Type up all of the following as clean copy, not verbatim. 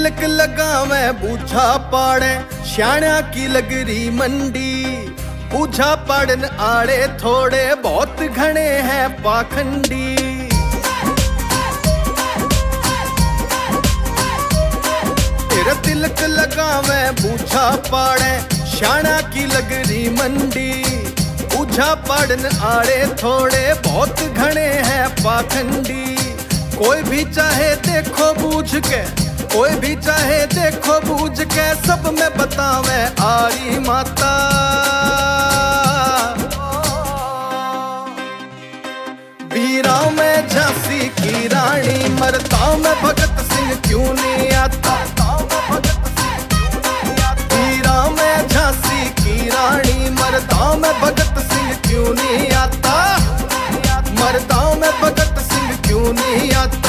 तिलक लगावे बूझा पाड़े श्याणा की लगरी मंडी। बूझा पाड़न आड़े थोड़े बहुत घने हैं पाखंडी। तेरा तिलक लगावे बूझा पाड़े श्याणा की लगरी मंडी। बूझा पाड़न आड़े थोड़े बहुत घने हैं पाखंडी। कोई भी चाहे देखो बूझ के, कोई भी चाहे देखो बूझ के, सब में बतावे आरी माता। वीरा में झांसी की रानी, मरता में भगत सिंह क्यों नहीं आता। वीरा में झांसी की रानी, मरदा में भगत सिंह क्यों नहीं आता। मरदा में भगत सिंह क्यों नहीं आता।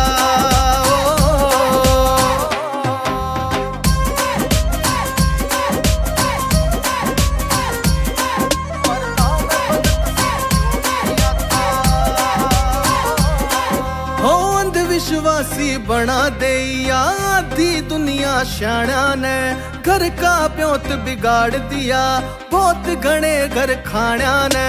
अंधविश्वासी बना दे आधी दुनिया श्याणा ने। घर का प्योत बिगाड़ दिया बहुत घने घर खाना ने।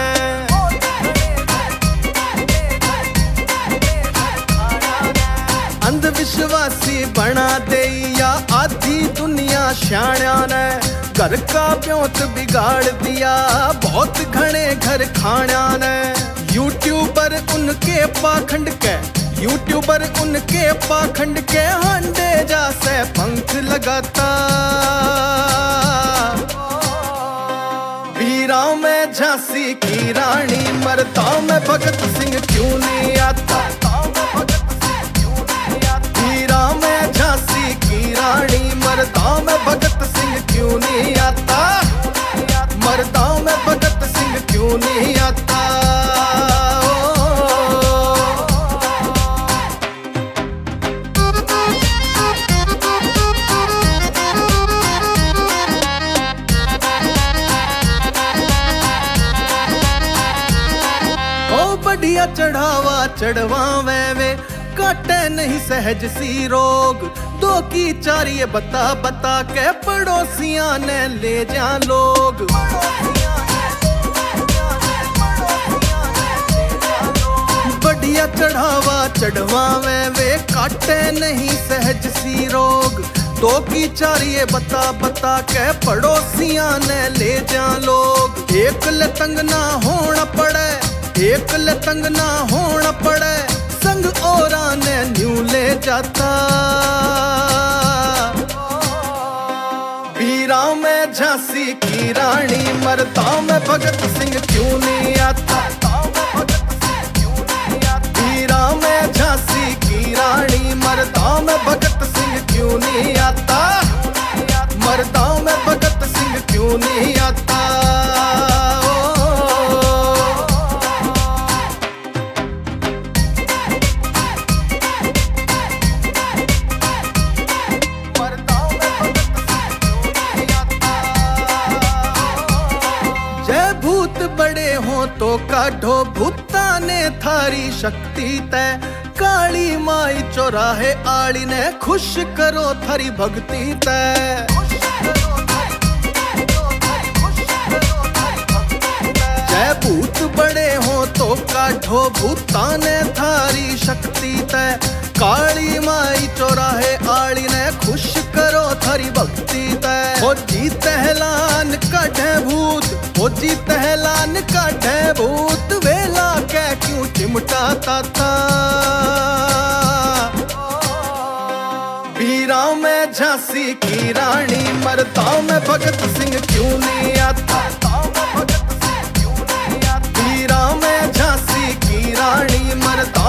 अंधविश्वासी बना दे आधी दुनिया श्याणा ने। घर का प्योत बिगाड़ दिया बहुत घने घर खाना ने। यूट्यूबर उनके पाखंड के, यूट्यूबर उनके पाखंड के हांडे जैसे पंख लगाता। वीरा में झांसी की रानी, मरदा में भगत सिंह क्यों नहीं आता। वीरा में झांसी की रानी, मरदा में भगत सिंह क्यों नहीं आता। मरदा में भगत सिंह क्यों नहीं आता। बढ़िया चढ़ावा चढ़वावे वे, काटे नहीं सहज सी रोग। दो की चारिये बता बता के पड़ोसियां ने ले जा लोग। बढ़िया चढ़ावा चढ़वावे वे, काटे नहीं सहज सी रोग। दो की चारिये बता बता के पड़ोसियां ने ले जा लोग। एक लतंग ना होना पड़े, एक लतंग ना होना पड़े, संग औरा ने न्यू ले जाता। वीरा में झांसी की रानी, मरदा में भगत सिंह क्यों नहीं आता। वीरा में झांसी की रानी, मरदा में भगत सिंह क्यों नहीं आता। मरदा में भगत सिंह क्यों नहीं आता। बड़े हो तो काढ़ो भूता ने थारी शक्ति तय। काली माई चौराहे आड़ी ने खुश करो थारी भक्ति तय। जय भूत बड़े हो तो काढ़ो भूता ने थारी शक्ति तय। काली माई चौराहे आड़ी ने खुश करो थारी भक्ति तय। हो जी तहलान काढ़े भूत, हो जी तहलान काढ़े भूत। वेला के क्यों चिमटाता था। वीरा में झांसी की रानी, मरदा में भगत सिंह क्यों नहीं आता। वीरा में झांसी की रानी, मरदा